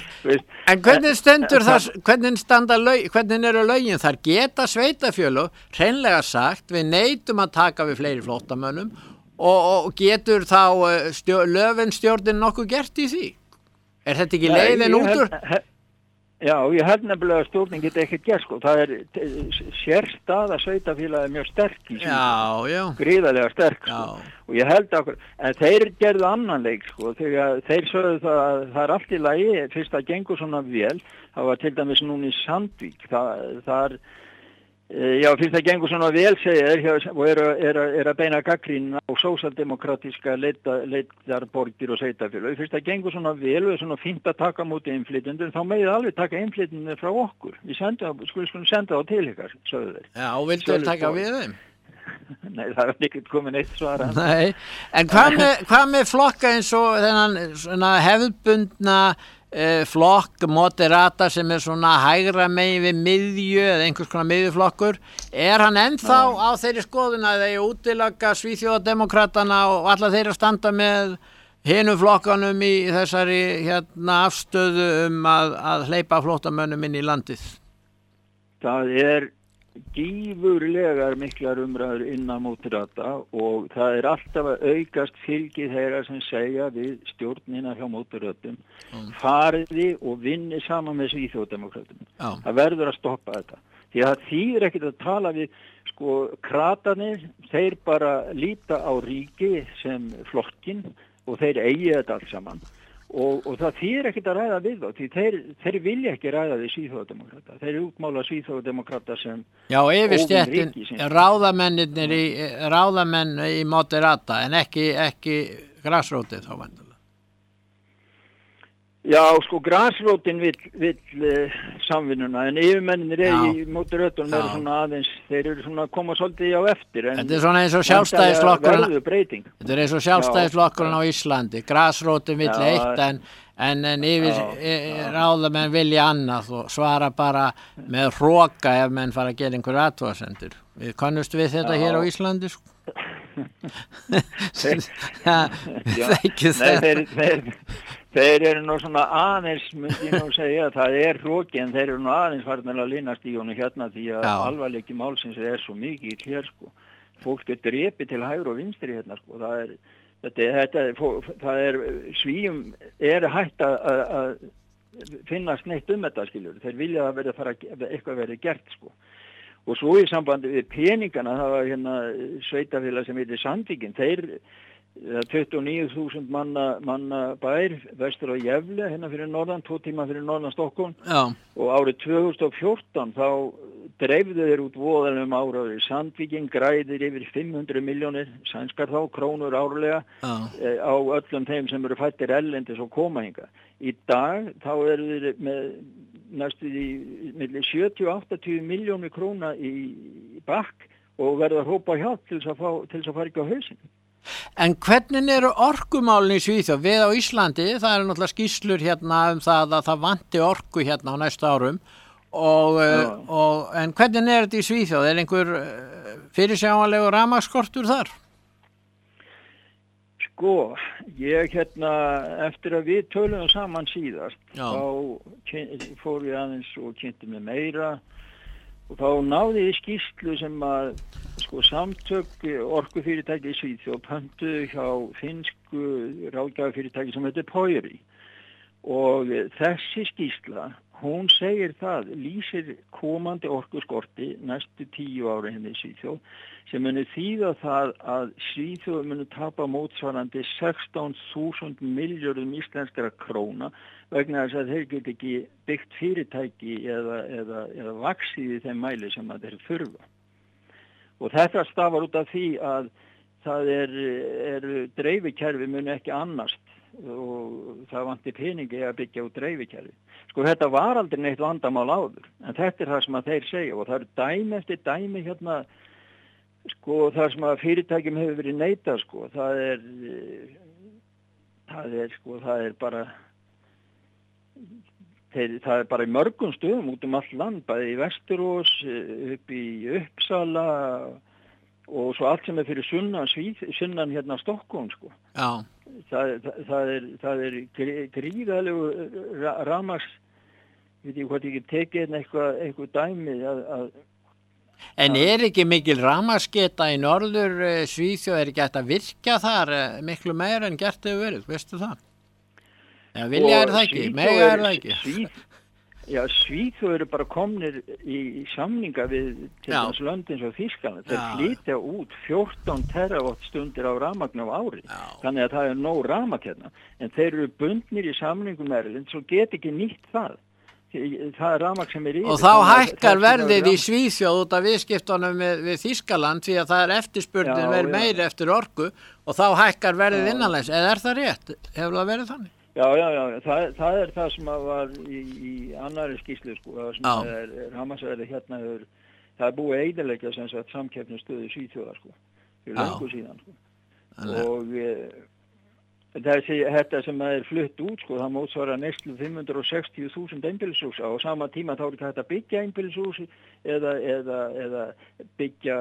En hvernig stendur það, hvernig standa lög, hvernig eru lögin þar? Geta sveitafjölug hreinlega sagt við neitum að taka við fleiri flóttamönnum og, og getur þá stjó, löfenstjórnin nokkuð gert í því? Er þetta ekki leiðin út úr? Já, ég held nefnilega að stjórnin geta ekkert gert sko. Það er sérstaða sveitafélagi mjög sterk í síðan. Já, já. Gríðarlega sterk sko. Já. Og ég held að, en þeir gerðu annan leik sko. Þegar þeir sögðu það að það er allt í lagi, fyrst að gengur svona vel, það var til dæmis núna í Sandvík, það, það er, já, fyrst að gengur svona vel segir og er, er, er að beina gagnrýn á sósaldemokratíska leitarborgir og sveitafélög. Fyrst að gengur svona vel og er svona fínt að taka múti innflytjendur, þá megið alveg taka innflytjendur frá okkur. Við sendum, skulum senda á til ykkar, sögðu þeir. Já, og vildu þeir taka við þeim? Nei, það er ekkert komin eitt svara. Nei, en hvað með, hvað með flokka eins og þennan svona hefðbundna eh, flokk moderata sem er svona hægra megin við miðju eða einhvers konar miðjuflokkur, er hann ennþá Já. á þeirri skoðun að þeir útilaka Svíþjóðademokratana og alla þeir að standa með hinum flokkanum í þessari hérna afstöðu um að, að hleypa flóttamönnum inn í landið? Það er gífurlegar miklar umræður innan móturata og það er alltaf að aukast fylgi þeirra sem segja við stjórnina hjá móturötum mm. fariði og vinni saman með Svíþjóðdemókratum. Oh. Það verður að stoppa þetta. Því að þýðir ekkert að tala við sko kratarnir, þeir bara líta á ríki sem flokkin og þeir eigi þetta allt saman. Og, og það þýðir ekkert að ræða við þá, því þeir, þeir vilja ekki ræða við Svíþjóðdemókrata. Þeir útmála Svíþjóðdemókrata sem Já, yfirstjættin, ráðamennir í, ráðamenn í moderata, en ekki, ekki grasrótið þá vandalega. Já, sko, grasrótin vill, vill uh, samvinnuna, en yfirmennir er í moderötunum eru svona aðeins, þeir eru svona að koma svolítið á eftir. En þetta er svona eins og sjálfstæðisflokkurinn, þetta er eins og sjálfstæðisflokkurinn á Íslandi, grasrótin vill Já, eitt en, en, en yfir já, ráðamenn vilja annað og svara bara með hróka ef menn fara að gera einhver athugasemdir. Við kannust við þetta já. hér á Íslandi, sko. Já, ekki þetta. Þeir eru nú svona aðeins, myndi ég nú segja, það er hróki en þeir eru nú aðeins farin að línast í honum hérna því að alvarleiki málsins er svo mikið hér sko. Fólk er drepið til hægri og vinstri hérna sko. Það er, þetta, þetta, það er, svíum er hægt að, að finna sneitt um þetta skiljur. Þeir vilja að verða fara, eitthvað verði gert sko. Og svo í sambandi við peningana, það var hérna sveitafélag sem heitir Sandvíkin, þeir tuttugu og níu þúsund manna, manna bær vestur á Gefle, hérna fyrir norðan, tvo tíma fyrir norðan Stokkólm og árið tvö þúsund og fjórtán þá dreifðu þeir út voðalum áraður. Sandvíkin græðir yfir fimm hundruð milljónir, sænskar þá, krónur árlega eh, á öllum þeim sem eru fættir ellendis og koma hinga. Í dag þá eru þeir með næstu í milli sjötíu og áttatíu milljónir króna í, í bakk og verða að hópa hjálp til þess að, fá, til þess að fara ekki á hausinn. En hvernig eru orkumálin í Svíþjóð? Við á Íslandi, það eru náttúrulega skýrslur hérna um það að það vanti orku hérna á næstu árum og, og en hvernig er þetta í Svíþjóð? Er einhver fyrirsjáanlegur rafmagnskortur þar? Sko, ég hérna eftir að við töluðum saman síðast Já. þá fór ég aðeins og kynnti mig meira og þá náði ég skýrslu sem að sko samtök orkufyrirtæki í Svíþjóð pöntuðu hjá finnsku ráðgjafafyrirtæki sem heitir Pöyry og þessi skýrsla, hún segir það, lýsir komandi orkuskorti næstu tíu ára henni í Svíþjóð sem muni þýða það að Svíþjóð muni tapa mótsvarandi sextán þúsund milljörðum íslenskra króna vegna þess að þeir get ekki byggt fyrirtæki eða, eða, eða vaxið í þeim mæli sem að þeir þurfa. Og þetta stafar út af því að það er, er dreifikerfi muni ekki annast og það vanti peningi að byggja út dreifikerfi. Sko þetta var aldrei neitt vandamál áður, en þetta er það sem að þeir segja og það eru dæmi eftir dæmi hérna, sko það sem að fyrirtækjum hefur verið neitað sko, það er það er sko, það er bara þeir, það er bara í mörgum stöðum út um all land, bæði í Vesturós, upp í Uppsala og svo allt sem er fyrir sunnan, sunnan hérna Stokkólm sko. Já. Það, það, það er, það er gríðalegu rafmagns, veit ég hvað ég ekki tekið eitthvað, eitthvað dæmi að, að En er ekki mikil rafmagnsgeta í norður Svíþjóð, er ekki hægt að virka þar miklu meira en gert hefur verið, veistu það? Já, vilja er það ekki, mega er það ekki. Svíð, já, Svíþjóð eru bara komnir í, í samninga við til þess löndins og Þýskaland. Þeir flytja út fjórtán terawatt stundir á rafmagn á ári. Já. Þannig að það er nóg rafmagn hérna. En þeir eru bundnir í samningum erlend, svo get ekki nýtt það. Það er rafmagn sem er yfir. Og þá hækkar verðið í Svíþjóð út af viðskiptunum við, við Þýskaland því að það er eftirspurnin verið meiri eftir orku og þá hækkar verðið innanlands. Eða er það rétt? Hefur það verið þannig? Já, já, já. Það, það er það sem var í, í annari skýrslu, sko. Það sem já. er rafmagnsverðið hérna hefur, það er búið eyðileggja sem sagt samkeppnisstöðu Svíþjóðar, sko. Fyrir löngu síðan, sko. Þannig. Og e, Þessi, þetta sem er flutt út, sko, það mótsvarar neyslu fimm hundruð sextíu þúsund einbýlishús á sama tíma þá er ekki hægt að byggja einbýlishús eða, eða, eða byggja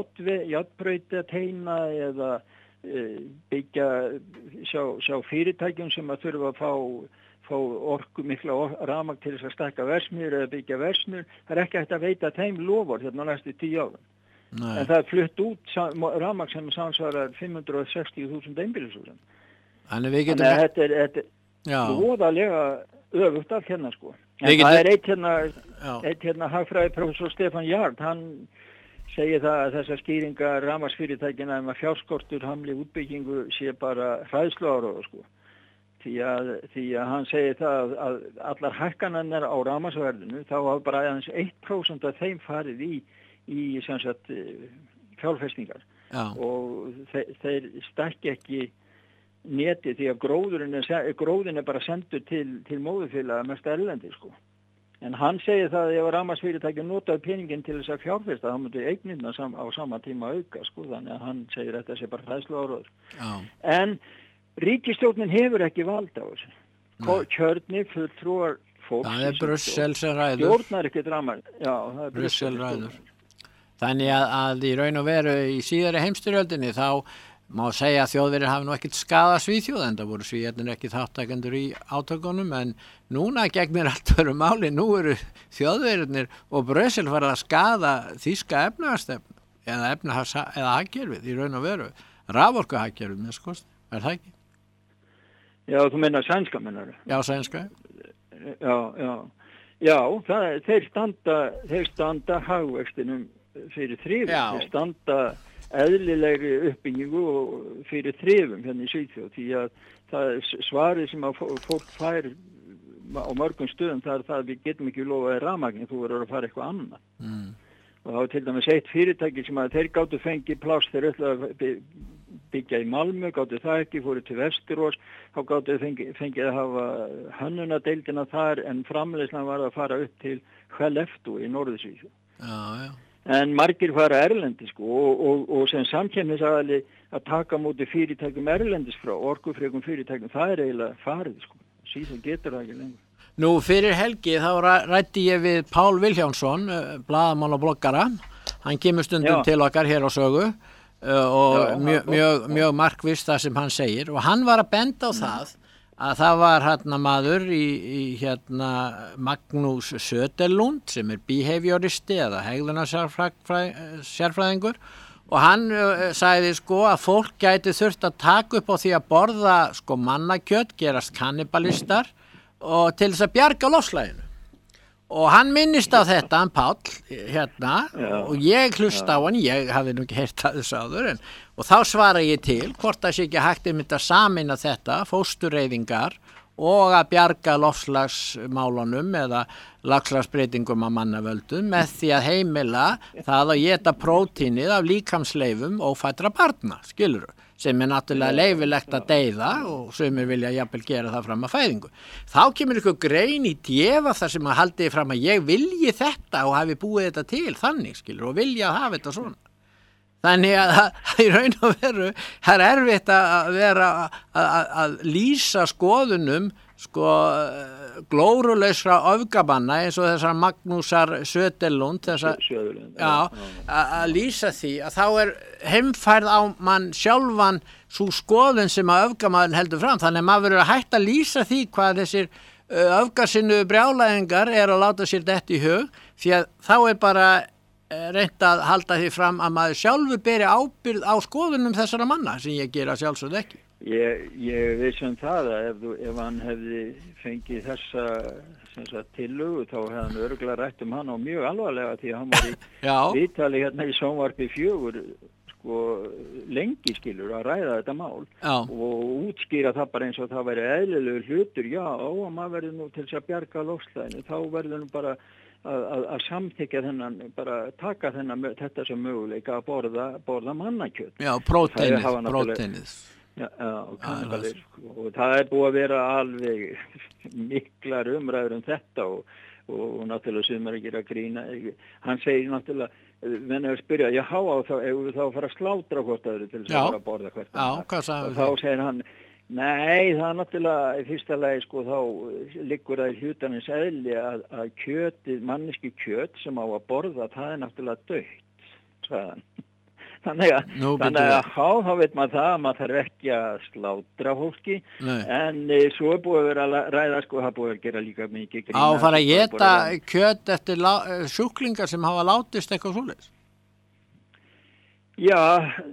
járnbrautateina eða e, byggja sjá, sjá fyrirtækjum sem að þurfa að fá, fá orku, mikla or, rafmagn til þess að stækka verksmiðjur eða byggja verksmiðjur. Það er ekki hægt að veita þeim lofur hérna næstu tíu árum. Nei. En það er flutt út rafmagn sem samsvarar fimm hundruð sextíu þúsund einbýlishúsum. Þannig við getum... Þannig að þetta er, þetta er voðalega öfugt af hérna, sko. En getum... það er eitt hérna, eitt hérna hagfræði professor Stefán Jard, hann segir það að þessar skýringar rafmagnsfyrirtækina um að fjárskortur hamli útbyggingu sé bara hræðsluáróður, sko. Því að, því að hann segir það að allar hækkanirnar á rafmagnsverðinu, þá hafa bara aðeins eitt prósent af þeim farið í, í sem sagt, fjárfestingar. Já. Og þeir, þeir stækki ekki neti því að gróðurinn er, gróðin er bara sendur til, til móðurfélaga mest erlendi, sko. En hann segir það að ef rafmagnsfyrirtæki notaði peningin til þess að fjárfesta, þá myndi eignirna sam, á sama tíma auka, sko. Þannig að hann segir að þetta sé bara hræðsluáróður. En ríkisstjórnin hefur ekki vald á þessu. Kjörni fulltrúar fólks. Það er Brussel sem ræður. Stjórnar ekki rafmagn. Já, það er Brussel ræður. Þannig að, að í raun og veru í síðari heimstyrjöldinni þá má segja að Þjóðverjar hafi nú ekkert skaða Svíþjóð, en það voru Svíðarnir ekki þáttakendur í átökunum, en núna gegnir allt öðru máli, nú eru Þjóðverjarnir og Brussel farið að skaða þýska efnahagsstefnu eða efnahags eða hagkerfið í raun og veru, raforkuhagkerfið með skost, er það ekki? Já, þú meina sænska mennar? Já, sænska. Já, já. Já, það, þeir standa, þeir standa hagvextinum fyrir þrifum, þeir standa eðlilegri uppbyggingu og fyrir þrifum hérna í Svíþjóð, því að það er svarið sem að fólk fær á mörgum stöðum, það er það að við getum ekki lofaði rafmagn, þú verður að fara eitthvað annað. Mm. Og það var til dæmis eitt fyrirtæki sem að þeir gátu fengið pláss, þeir ætlaði að byggja í Malmö, gátu það ekki, fóru til Vesturós, þá gátu fengið, fengið að hafa hönnunadeildina þar, en framleiðslan var að fara upp til Skellefteå í Norður-Svíþjóð. Já, já. En margir fara erlendi, sko, og, og, og sem samkeppnisaðili að taka móti fyrirtækjum erlendis frá, orkufrekum fyrirtækjum, það er eiginlega farið, sko. Síðan getur það ekki lengur. Nú, fyrir helgi þá ræddi ég við Pál Vilhjálmsson, blaðamann og bloggara. Hann kemur stundum Já. til okkar hér á Sögu og Já, mjög, mjög, mjög markviss það sem hann segir. Og hann var að benda á mm. það að það var hérna maður í, í hérna Magnús Söderlund sem er behavioristi eða hegðunarsérfræðingur og hann uh, sagði sko að fólk gæti þurft að taka upp á því að borða sko mannakjöt, gerast kannibalistar og til þess að bjarga loftslaginu. Og hann minnist á þetta, hann Páll, hérna, Já. og ég hlusta á hann, ég hafði nú ekki heyrt það þess áður, en, og þá svara ég til, hvort það sé ekki hægt einmitt að sameina þetta, fóstureyðingar og að bjarga loftslagsmálunum eða lagslagsbreytingum af mannavöldum með því að heimila það að éta prótínið af líkamsleifum ófæddra barna, skilurðu, sem er náttúrulega leifilegt að deyða og sumir vilja jafnvel gera það fram að fæðingu. Þá kemur ykkur grein í djefa þar sem að haldi fram að ég vilji þetta og hafi búið þetta til þannig, skilur, og vilja að hafa þetta svona. Þannig að það í raun og veru, það er erfitt að vera að, að, að lýsa skoðunum sko glórulausra öfgamanna eins og þessar Magnúsar Söderlund, þessar, Söderlund, já, að, að lýsa því að þá er heimfærð á mann sjálfan svo skoðun sem að öfgamaðurinn heldur fram. Þannig að maður verður að hætta að lýsa því hvað þessir öfgasinnu brjálæðingar er að láta sér detta í hug, því að þá er bara reynt að halda því fram að maður sjálfur beri ábyrgð á skoðunum þessara manna sem ég gera sjálfsögð ekki. Ég, ég veist um það að ef, ef hann hefði fengið þessa sagt, tillögu þá hefði hann örugglega rætt um hann á mjög alvarlega því að hann var í viðtali hérna í sjónvarpi fjögur sko lengi skilur að ræða þetta mál já. Og útskýra það bara eins og það væri eðlilegur hlutur, já og maður verður nú til þess að bjarga loftslaginu, þá verður nú bara Að, að, að samþykja þennan, bara taka þennan, þetta sem möguleika að borða, borða mannakjöt. Já, próteinið, próteinið. Já, já kannalir, og það er búið að vera alveg miklar umræður um þetta og, og, og náttúrulega sumar ekki að grína. Hann segir náttúrulega, menn er að spyrja, já, á þá, ef við þá fara að slátra hvort öðru til þess að fara að borða hvert. Já, hvað sagði það? Og þá segir hann, nei, það er náttúrulega í fyrsta lagi sko þá liggur það í hlutarnins eðli að, að kjötið, manneski kjöt sem á að borða, það er náttúrulega dautt, sagðan. Þannig að, Nú, þannig að há, þá veit maður það að maður þarf ekki að slátra fólki, Nei. en e, svo er búið að vera að ræða sko, það búið að gera líka mikið grína. Á að fara að geta kjöt eftir lá, sjúklingar sem hafa látist eitthvað svoleiðis? Já,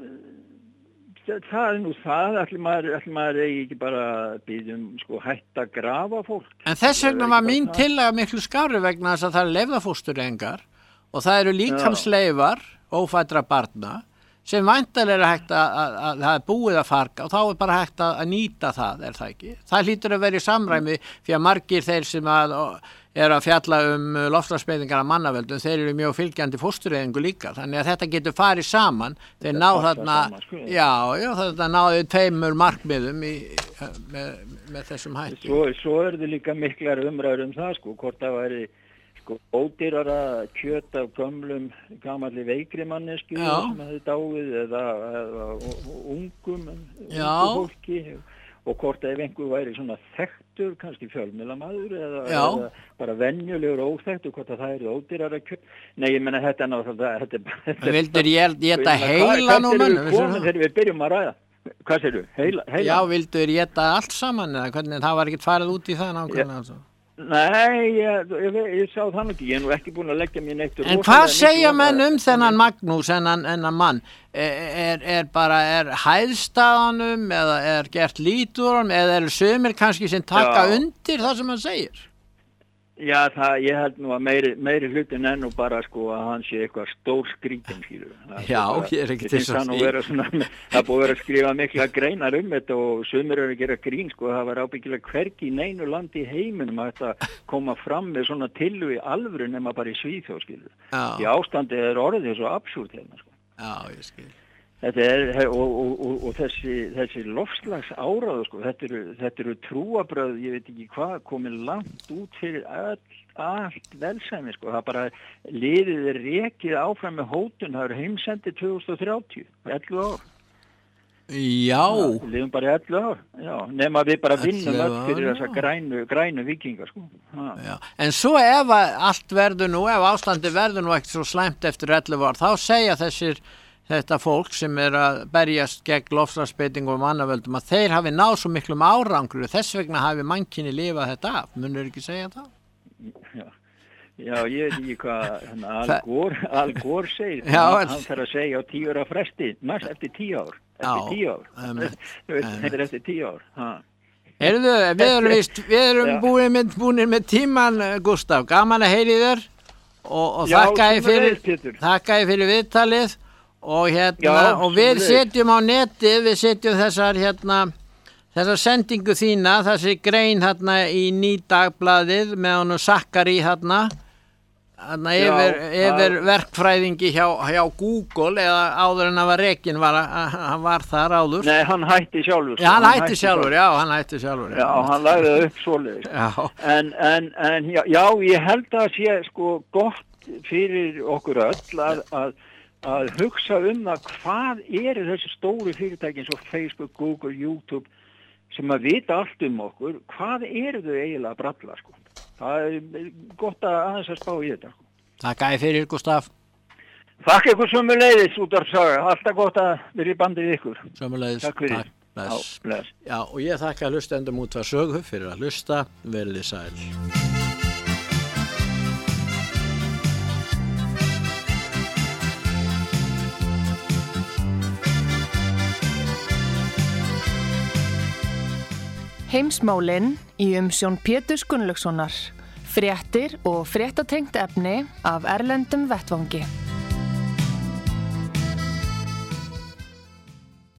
það er nú það, allir maður, allir maður eigi ekki bara býðum sko hætt að grafa fólk. En þess vegna var mín tillaga miklu skárri vegna þess að það er leyfðafóstureyðingar og það eru líkamsleifar ófæddra barna sem væntanlega er hægt að, að, að það er búið að farga og þá er bara hægt að, að nýta það, er það ekki? Það hlýtur að vera í samræmi því að margir þeir sem að, er að fjalla um loftslagsbreytingar af mannavöldum, þeir eru mjög fylgjandi fóstureyðingu líka, þannig að þetta getur farið saman, þeir ná þarna, já, já, þetta náðu tveimur markmiðum í, með, með þessum hætti. Svo, svo er þið líka miklar umræður um það, sko, hvort það væri sko ódýrara kjöt af gömlum, gamalli veikri mannesku sem hefði dáið eða, eða ungum, ungum fólki og hvort ef einhver væri svona þekktur, kannski fjölmiðlamaður eða, eða bara venjulegur óþekktur, hvort að það eru ódýrara kjöt. Nei, ég menna þetta er náttúrulega, þetta er bara... Vildur ég geta heila nú mönnum? Hvað þegar við byrjum að ræða? Hvað segir þú? Heila? heila? Já, vildur ég geta allt saman eða hvernig það var ekkert farið út í það nákvæmlega altså? Nei, ég, ég, ég sá það ekki, ég er nú ekki búin að leggja mér neitt. En hvað segja menn um þennan Magnús, þennan, þennan mann? Er, er bara, er hæðstaðanum eða er gert lítur eða eru sumir kannski sem taka Já. undir það sem hann segir? Já, það, ég held nú að meiri, meiri hlutin er nú bara sko að hann sé eitthvað stór skrýtin skilur. Já, ég er ekki til þess að því. Það búið að vera að skrifa mikla greinar um þetta og sumir eru að gera grín sko, það var ábyggilega hvergi í neinu landi í heiminum að þetta koma fram með svona tillu í alvöru nema bara í Svíþjóð skilur. Í ástandi er orðið svo absúrt hérna sko. Já, ég skil. Þetta er, og, og, og, og þessi, þessi loftslags áráðu, sko, þetta eru, þetta eru trúabröð, ég veit ekki hvað, komið langt út fyrir all, allt velsæmi, sko, það bara liðið er rekið áfram með hótun, það eru heimsendi tvö þúsund þrjátíu, ellefu ár. Já. Við lifum bara ellefu ár, já, nema við bara vinnum öll fyrir þessa grænu, grænu vikingar, sko. Já. En svo ef allt verður nú, ef ástandi verður nú ekkert svo slæmt eftir ellefu ár, þá segja þessir þetta fólk sem er að berjast gegn loftslagsbreytingum og mannavöldum að þeir hafi náð svo miklum árangri og þess vegna hafi mannkynið lifað þetta af. Munur ekki segja það? Já, já ég veit ekki hvað Al Gore, Al Gore segir. Já, hann, hann þarf að segja á tíu ára fresti, næst eftir tíu ár. Eftir já, tíu ár. Um, þetta er eftir tíu ár. Ha. Heyrðu, við erum, vist, við erum búin, með, búin með tíman, Gústaf. Gaman að heyri þér og, og þakka ég fyrir, fyrir viðtalið. Og hérna, Já, og við setjum á neti, við setjum þessar hérna, þessar sendingu þína, þessi grein hérna í Nýdagblaðið með hann og Sakkari hérna, hérna Já, yfir, yfir verkfræðingi hjá, hjá Google eða áður en að var rekin var, hann var þar áður. Nei, hann hætti sjálfur. Já, hann, hann hætti, hætti sjálfur, já, hann hætti sjálfur. Já, já hann lagði það upp svoleiðis. Já. En, en, en já, já, ég held að sé sko gott fyrir okkur öll að, að að hugsa um það hvað eru þessi stóru fyrirtæki eins og Facebook, Google, YouTube sem að vita allt um okkur, hvað eru þau eiginlega að bralla, sko. Það er gott að aðeins að spá í þetta, sko. Takk æði fyrir, Gústaf. Þakka ykkur sömuleiðis, útvarpssaga. Alltaf gott að vera í bandið ykkur. Sömuleiðis. Takk fyrir. Takk, bless. Já, bless. Já, og ég þakka hlustendum Útvarpssögu fyrir að hlusta. Verið sæl. Heimsmálin í umsjón Péturs Gunnlaugssonar. Fréttir og fréttatengt efni af erlendum vettvangi.